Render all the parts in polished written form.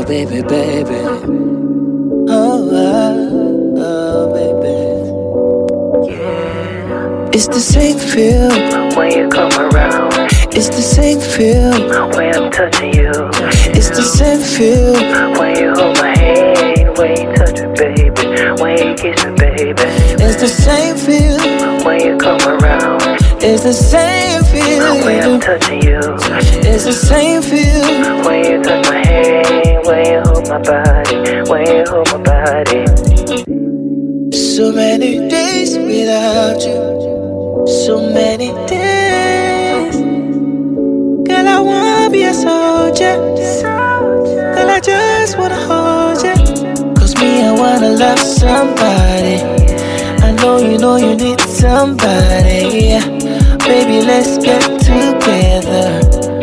baby, baby. Oh, baby. Yeah. It's the same feel when you come around. It's the same feel when I'm touching you. It's the same feel when you hold my hand, when you touch me, baby, when you kiss me, baby. It's the same feel when you come around. It's the same feel when I'm touching you. It's the same feel when you touch my hand, when you hold my body, when you hold my body. So many days without you, so many days. Girl, I wanna be a soldier. Girl, I just wanna hold you. Cause me, I wanna love somebody. I know you need somebody. Baby, let's get together.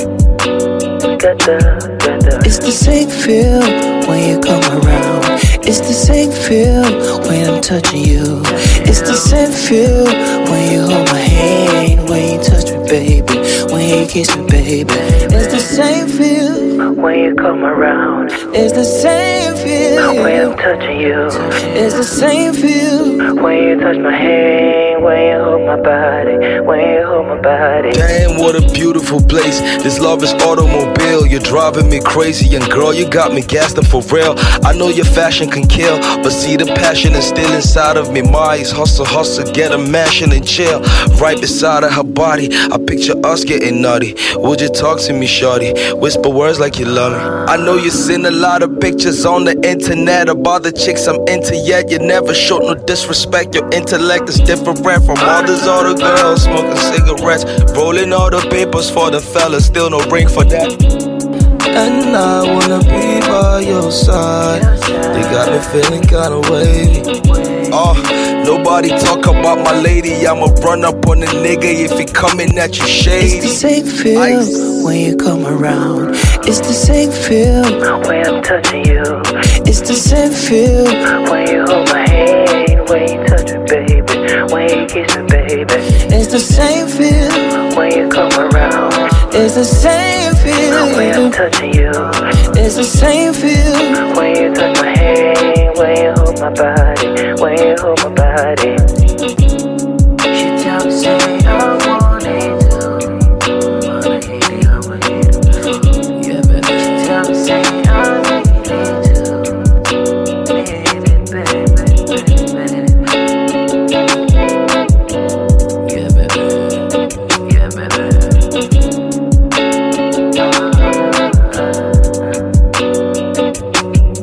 It's the same feel when you come around. It's the same feel when I'm touching you. It's the same feel when you hold my hand, when you touch me, baby, when you kiss me, baby. It's the same feel when you come around. It's the same feel when I'm touching you. It's the same feel when you touch my hand, when you hold my body, when you hold my body. Damn, what a beautiful place. This love is automobile. You're driving me crazy, and girl, you got me gassed up for real. I know your fashion can kill, but see the passion is still inside of me. My eyes hustle, get a mansion and chill. Right beside of her body, I picture us getting nutty. Would you talk to me, shorty? Whisper words like you love me. I know you seen a lot of pictures on the internet about the chicks I'm into, yet you never showed no disrespect. Your intellect is different from all these other girls smoking cigarettes, rolling all the papers for the fellas. Still no ring for that. And I wanna be by your side. You got me feeling kinda wavy. Nobody talk about my lady. I'ma run up on a nigga if he coming at you shady. It's the same feel when you come around. It's the same feel when I'm touching you. It's the same feel when you hold my hand, when you touch me, baby, when you kiss me, baby. It's the same feel when you come around. It's the same feel when I'm touching you. It's the same feel when you touch my hand, when you hold my body, when you hold my body.